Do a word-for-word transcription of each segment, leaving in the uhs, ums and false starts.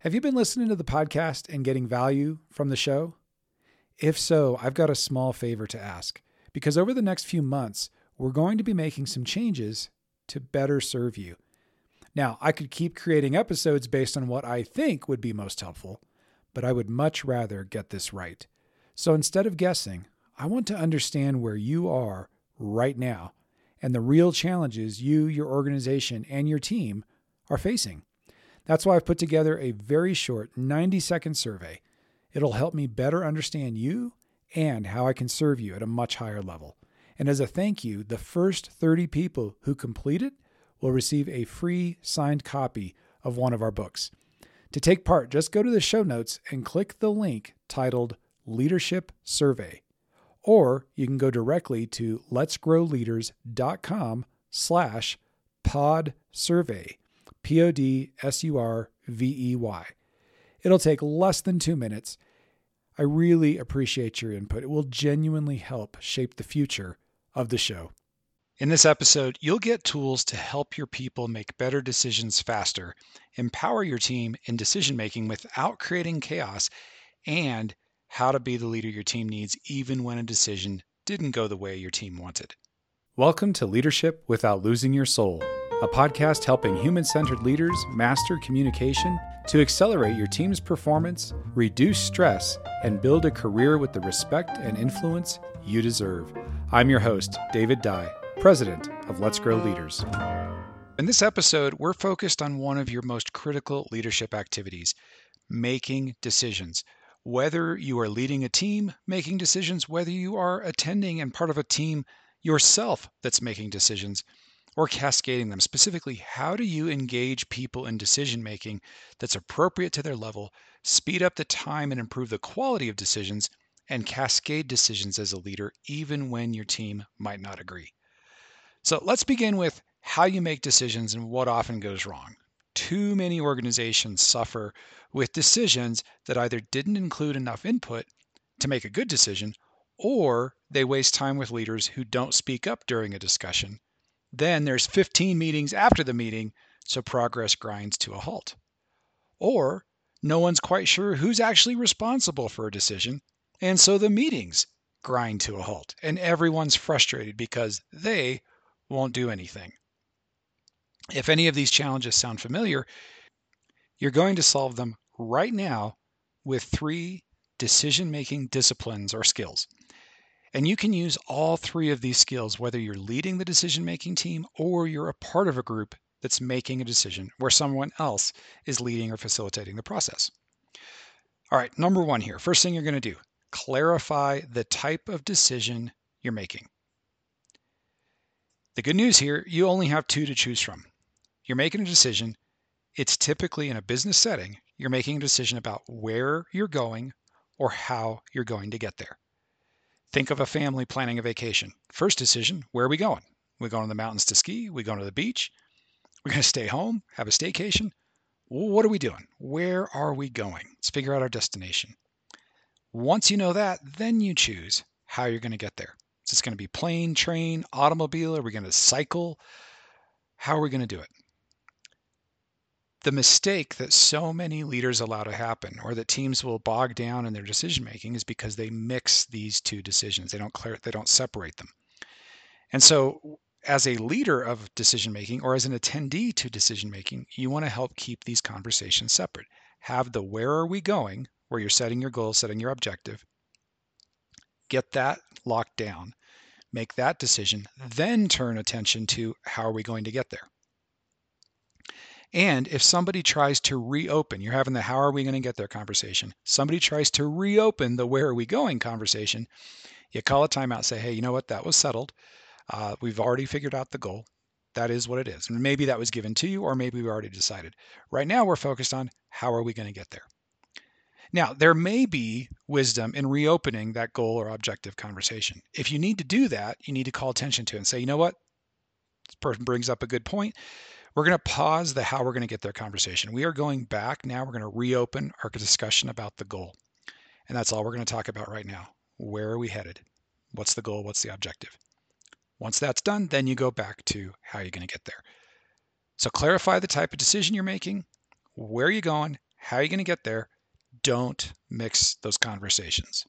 Have you been listening to the podcast and getting value from the show? If so, I've got a small favor to ask, because over the next few months, we're going to be making some changes to better serve you. Now, I could keep creating episodes based on what I think would be most helpful, but I would much rather get this right. So instead of guessing, I want to understand where you are right now and the real challenges you, your organization, and your team are facing. That's why I've put together a very short ninety-second survey. It'll help me better understand you and how I can serve you at a much higher level. And as a thank you, the first thirty people who complete it will receive a free signed copy of one of our books. To take part, just go to the show notes and click the link titled Leadership Survey. Or you can go directly to letsgrowleaders.com slash pod survey. P O D S U R V E Y. It'll take less than two minutes. I really appreciate your input. It will genuinely help shape the future of the show. In this episode, you'll get tools to help your people make better decisions faster, empower your team in decision-making without creating chaos, and how to be the leader your team needs even when a decision didn't go the way your team wanted. Welcome to Leadership Without Losing Your Soul, a podcast helping human-centered leaders master communication to accelerate your team's performance, reduce stress, and build a career with the respect and influence you deserve. I'm your host, David Dye, President of Let's Grow Leaders. In this episode, we're focused on one of your most critical leadership activities, making decisions. Whether you are leading a team making decisions, whether you are attending and part of a team yourself that's making decisions, or cascading them. Specifically, how do you engage people in decision-making that's appropriate to their level, speed up the time and improve the quality of decisions, and cascade decisions as a leader, even when your team might not agree? So let's begin with how you make decisions and what often goes wrong. Too many organizations suffer with decisions that either didn't include enough input to make a good decision, or they waste time with leaders who don't speak up during a discussion. Then there's fifteen meetings after the meeting, so progress grinds to a halt. Or no one's quite sure who's actually responsible for a decision, and so the meetings grind to a halt, and everyone's frustrated because they won't do anything. If any of these challenges sound familiar, you're going to solve them right now with three decision-making disciplines or skills. And you can use all three of these skills, whether you're leading the decision-making team or you're a part of a group that's making a decision where someone else is leading or facilitating the process. All right, number one here. First thing you're going to do, clarify the type of decision you're making. The good news here, you only have two to choose from. You're making a decision. It's typically in a business setting. You're making a decision about where you're going or how you're going to get there. Think of a family planning a vacation. First decision, where are we going? We're going to the mountains to ski. We're going to the beach. We're going to stay home, have a staycation. What are we doing? Where are we going? Let's figure out our destination. Once you know that, then you choose how you're going to get there. Is this going to be plane, train, automobile? Are we going to cycle? How are we going to do it? The mistake that so many leaders allow to happen, or that teams will bog down in their decision making, is because they mix these two decisions. They don't clear, they don't separate them. And so as a leader of decision making, or as an attendee to decision making, you want to help keep these conversations separate. Have the where are we going, where you're setting your goal, setting your objective. Get that locked down. Make that decision. Then turn attention to how are we going to get there. And if somebody tries to reopen, you're having the how are we going to get there conversation. Somebody tries to reopen the where are we going conversation. You call a timeout, say, hey, you know what? That was settled. Uh, we've already figured out the goal. That is what it is. And maybe that was given to you, or maybe we already decided. Right now, we're focused on how are we going to get there. Now, there may be wisdom in reopening that goal or objective conversation. If you need to do that, you need to call attention to it and say, you know what? This person brings up a good point. We're going to pause the how we're going to get there conversation. We are going back now. We're going to reopen our discussion about the goal. And that's all we're going to talk about right now. Where are we headed? What's the goal? What's the objective? Once that's done, then you go back to how you're going to get there. So clarify the type of decision you're making, where are you going, How are you going to get there? Don't mix those conversations.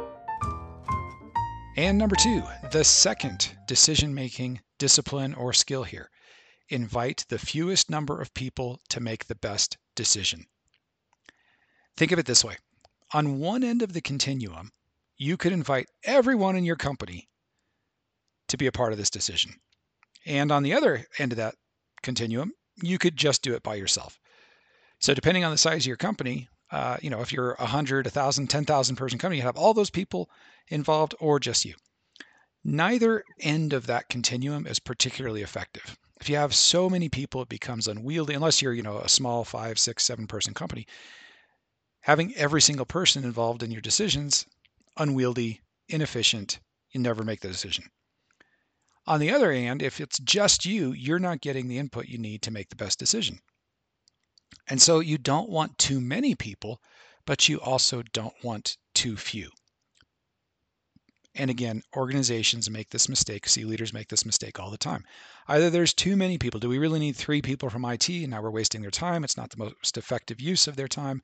And number two, the second decision-making discipline or skill here. Invite the fewest number of people to make the best decision. Think of it this way. On one end of the continuum, you could invite everyone in your company to be a part of this decision. And on the other end of that continuum, you could just do it by yourself. So depending on the size of your company, uh, you know, if you're a hundred, a thousand, ten thousand person company, you have all those people involved or just you. Neither end of that continuum is particularly effective. If you have so many people, it becomes unwieldy, unless you're, you know, a small five, six, seven person company. Having every single person involved in your decisions, unwieldy, inefficient, you never make the decision. On the other hand, if it's just you, you're not getting the input you need to make the best decision. And so you don't want too many people, but you also don't want too few. And again, organizations make this mistake. C leaders make this mistake all the time. Either there's too many people. Do we really need three people from I T? And now we're wasting their time. It's not the most effective use of their time.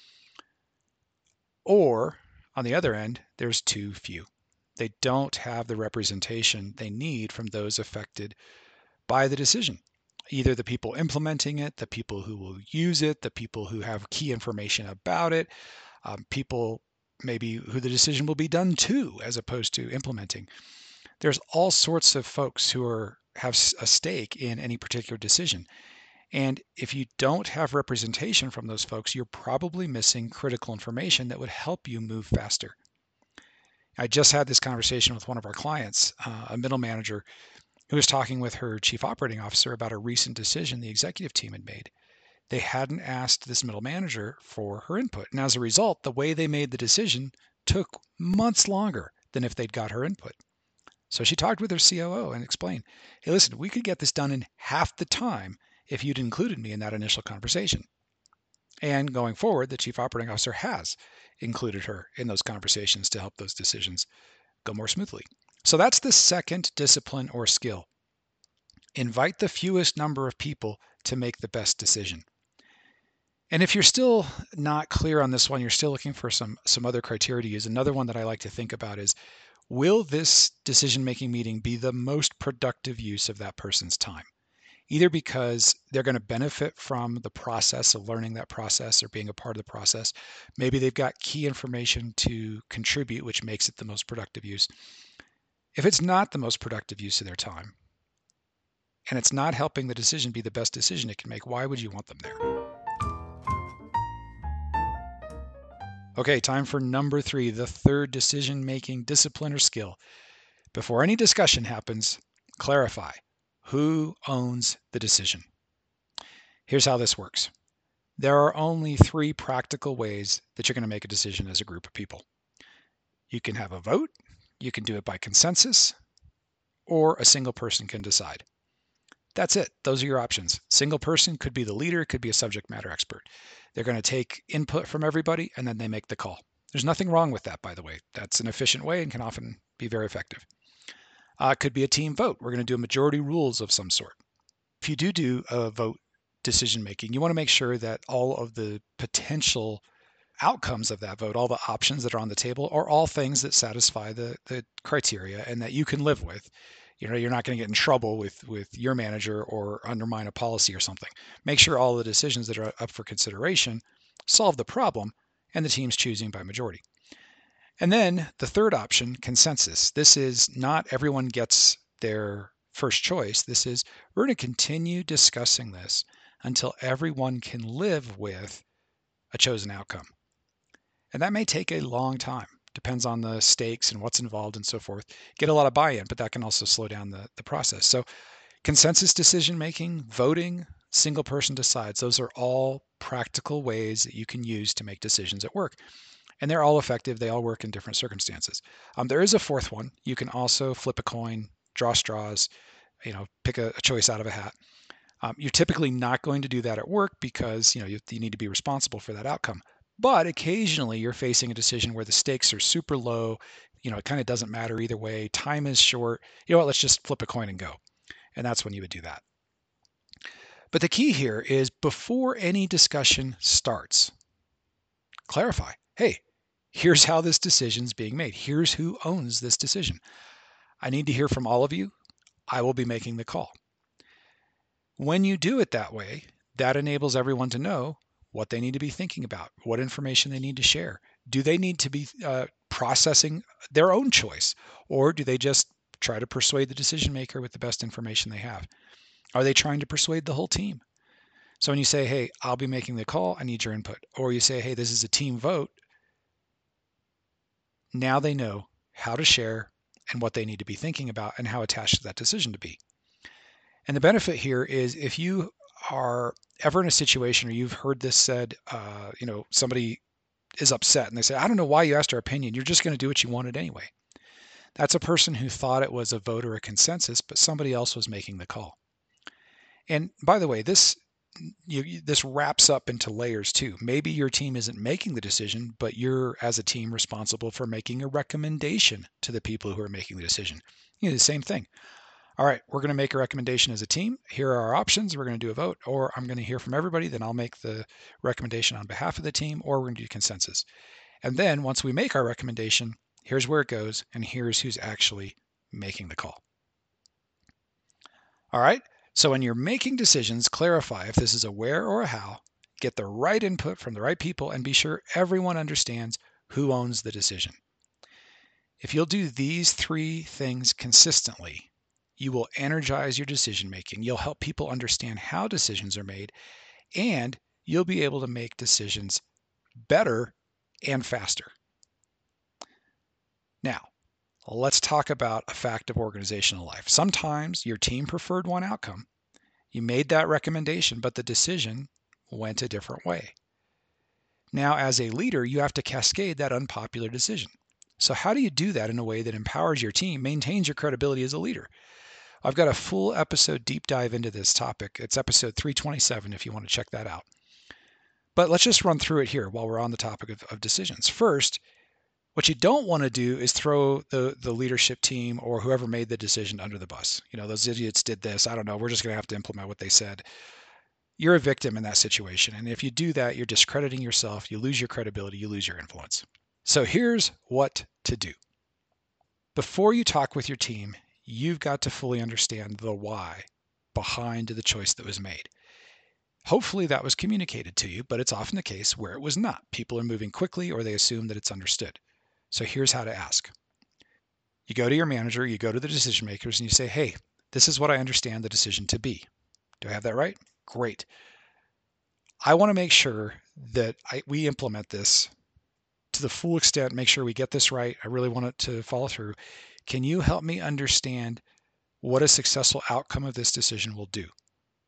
Or on the other end, there's too few. They don't have the representation they need from those affected by the decision. Either the people implementing it, the people who will use it, the people who have key information about it, um, people maybe who the decision will be done to as opposed to implementing. There's all sorts of folks who are have a stake in any particular decision. And if you don't have representation from those folks, you're probably missing critical information that would help you move faster. I just had this conversation with one of our clients, uh, a middle manager, who was talking with her chief operating officer about a recent decision the executive team had made. They hadn't asked this middle manager for her input. And as a result, the way they made the decision took months longer than if they'd got her input. So she talked with her C O O and explained, hey, listen, we could get this done in half the time if you'd included me in that initial conversation. And going forward, the chief operating officer has included her in those conversations to help those decisions go more smoothly. So that's the second discipline or skill. Invite the fewest number of people to make the best decision. And if you're still not clear on this one, you're still looking for some, some other criteria to use. Another one that I like to think about is, will this decision-making meeting be the most productive use of that person's time? Either because they're going to benefit from the process of learning that process or being a part of the process. Maybe they've got key information to contribute, which makes it the most productive use. If it's not the most productive use of their time, and it's not helping the decision be the best decision it can make, why would you want them there? Okay, time for number three, the third decision-making discipline or skill. Before any discussion happens, clarify who owns the decision. Here's how this works. There are only three practical ways that you're going to make a decision as a group of people. You can have a vote, you can do it by consensus, or a single person can decide. That's it. Those are your options. Single person could be the leader, could be a subject matter expert. They're going to take input from everybody and then they make the call. There's nothing wrong with that, by the way. That's an efficient way and can often be very effective. Uh, it could be a team vote. We're going to do majority rules of some sort. If you do do a vote decision making, you want to make sure that all of the potential outcomes of that vote, all the options that are on the table, are all things that satisfy the, the criteria and that you can live with. You know, you're not going to get in trouble with, with your manager or undermine a policy or something. Make sure all the decisions that are up for consideration solve the problem and the team's choosing by majority. And then the third option, consensus. This is not everyone gets their first choice. This is, we're going to continue discussing this until everyone can live with a chosen outcome. And that may take a long time. Depends on the stakes and what's involved and so forth. Get a lot of buy-in, but that can also slow down the, the process. So consensus decision-making, voting, single person decides. Those are all practical ways that you can use to make decisions at work. And they're all effective. They all work in different circumstances. Um, there is a fourth one. You can also flip a coin, draw straws, you know, pick a, a choice out of a hat. Um, you're typically not going to do that at work because, you know, you, you need to be responsible for that outcome. But occasionally you're facing a decision where the stakes are super low. You know, it kind of doesn't matter either way. Time is short. You know what? Let's just flip a coin and go. And that's when you would do that. But the key here is before any discussion starts, clarify. Hey, here's how this decision is being made. Here's who owns this decision. I need to hear from all of you. I will be making the call. When you do it that way, that enables everyone to know what they need to be thinking about, what information they need to share. Do they need to be uh, processing their own choice, or do they just try to persuade the decision maker with the best information they have? Are they trying to persuade the whole team? So when you say, hey, I'll be making the call, I need your input. Or you say, hey, this is a team vote. Now they know how to share and what they need to be thinking about and how attached to that decision to be. And the benefit here is if you are ever in a situation or you've heard this said, uh, you know, somebody is upset and they say, I don't know why you asked our opinion. You're just going to do what you wanted anyway. That's a person who thought it was a vote or a consensus, but somebody else was making the call. And by the way, this you, this wraps up into layers too. Maybe your team isn't making the decision, but you're as a team responsible for making a recommendation to the people who are making the decision. You know, the same thing. All right, we're going to make a recommendation as a team. Here are our options. We're going to do a vote, or I'm going to hear from everybody. Then I'll make the recommendation on behalf of the team, or we're going to do consensus. And then once we make our recommendation, here's where it goes, and here's who's actually making the call. All right. So when you're making decisions, clarify if this is a where or a how, get the right input from the right people, and be sure everyone understands who owns the decision. If you'll do these three things consistently, you will energize your decision making. You'll help people understand how decisions are made, and you'll be able to make decisions better and faster. Now, let's talk about a fact of organizational life. Sometimes your team preferred one outcome. You made that recommendation, but the decision went a different way. Now, as a leader, you have to cascade that unpopular decision. So how do you do that in a way that empowers your team, maintains your credibility as a leader? I've got a full episode deep dive into this topic. It's episode three twenty-seven if you want to check that out. But let's just run through it here while we're on the topic of, of decisions. First, what you don't want to do is throw the, the leadership team or whoever made the decision under the bus. You know, those idiots did this. I don't know. We're just going to have to implement what they said. You're a victim in that situation. And if you do that, you're discrediting yourself. You lose your credibility. You lose your influence. So here's what to do. Before you talk with your team, you've got to fully understand the why behind the choice that was made. Hopefully that was communicated to you, but it's often the case where it was not. People are moving quickly or they assume that it's understood. So here's how to ask. You go to your manager, you go to the decision makers, and you say, hey, this is what I understand the decision to be. Do I have that right? Great. I want to make sure that I, we implement this to the full extent, make sure we get this right. I really want it to follow through. Can you help me understand what a successful outcome of this decision will do?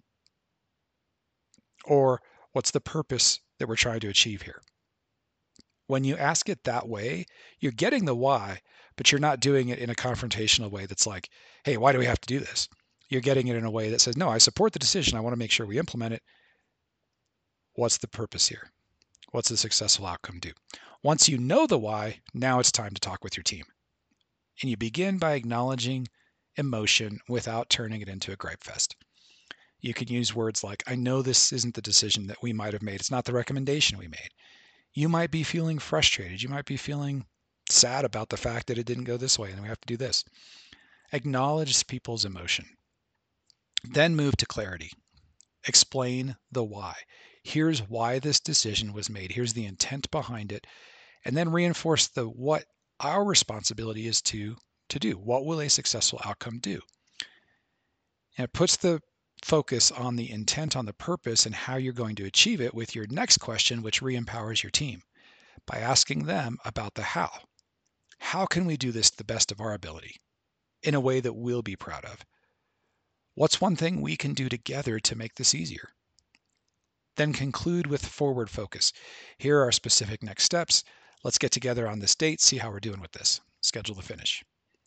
Or what's the purpose that we're trying to achieve here? When you ask it that way, you're getting the why, but you're not doing it in a confrontational way that's like, hey, why do we have to do this? You're getting it in a way that says, no, I support the decision. I want to make sure we implement it. What's the purpose here? What's the successful outcome do? Once you know the why, now it's time to talk with your team. And you begin by acknowledging emotion without turning it into a gripe fest. You can use words like, I know this isn't the decision that we might have made. It's not the recommendation we made. You might be feeling frustrated. You might be feeling sad about the fact that it didn't go this way and we have to do this. Acknowledge people's emotion. Then move to clarity. Explain the why. Here's why this decision was made. Here's the intent behind it. And then reinforce the what our responsibility is to, to do. What will a successful outcome do? And it puts the focus on the intent, on the purpose, and how you're going to achieve it with your next question, which re-empowers your team by asking them about the how. How can we do this to the best of our ability in a way that we'll be proud of? What's one thing we can do together to make this easier? Then conclude with forward focus. Here are specific next steps. Let's get together on this date, see how we're doing with this. Schedule the finish.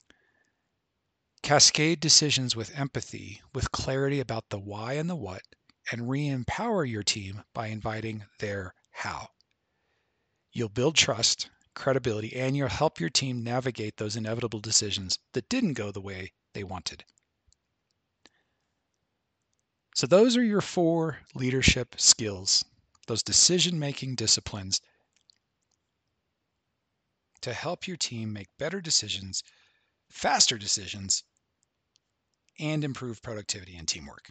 Cascade decisions with empathy, with clarity about the why and the what, and re-empower your team by inviting their how. You'll build trust, credibility, and you'll help your team navigate those inevitable decisions that didn't go the way they wanted. So those are your four leadership skills, those decision-making disciplines to help your team make better decisions, faster decisions, and improve productivity and teamwork.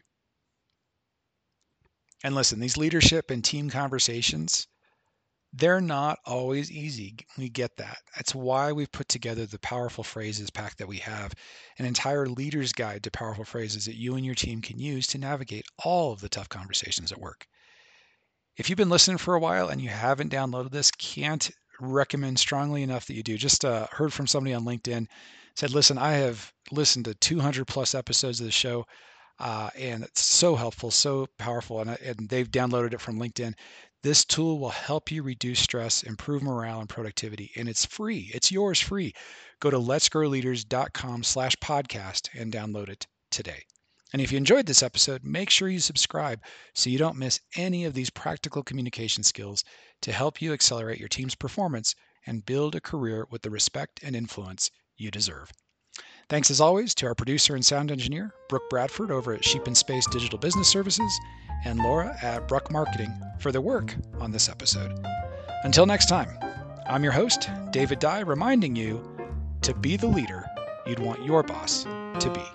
And listen, these leadership and team conversations, they're not always easy. We get that. That's why we've put together the Powerful Phrases pack that we have, an entire leader's guide to powerful phrases that you and your team can use to navigate all of the tough conversations at work. If you've been listening for a while and you haven't downloaded this, can't recommend strongly enough that you do. Just uh, heard from somebody on LinkedIn, said, listen, I have listened to two hundred plus episodes of the show, uh, and it's so helpful, so powerful, and, and they've downloaded it from LinkedIn. This tool will help you reduce stress, improve morale and productivity, and it's free. It's yours free. Go to letsgrowleaders.com slash podcast and download it today. And if you enjoyed this episode, make sure you subscribe so you don't miss any of these practical communication skills to help you accelerate your team's performance and build a career with the respect and influence you deserve. Thanks as always to our producer and sound engineer, Brooke Bradford over at Sheep and Space Digital Business Services, and Laura at Bruck Marketing for their work on this episode. Until next time, I'm your host, David Dye, reminding you to be the leader you'd want your boss to be.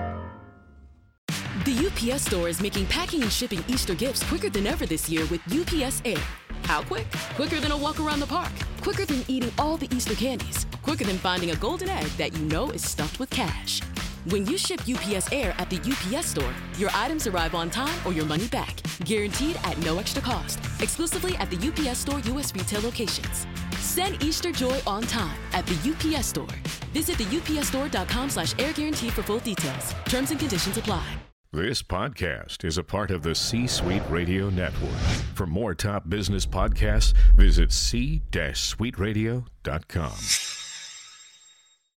The U P S Store is making packing and shipping Easter gifts quicker than ever this year with U P S Air. How quick? Quicker than a walk around the park. Quicker than eating all the Easter candies. Quicker than finding a golden egg that you know is stuffed with cash. When you ship U P S Air at the U P S Store, your items arrive on time or your money back. Guaranteed at no extra cost. Exclusively at the U P S Store U S retail locations. Send Easter joy on time at the U P S Store. Visit the U P S store dot com slash air guarantee for full details. Terms and conditions apply. This podcast is a part of the C-Suite Radio Network. For more top business podcasts, visit c suite radio dot com.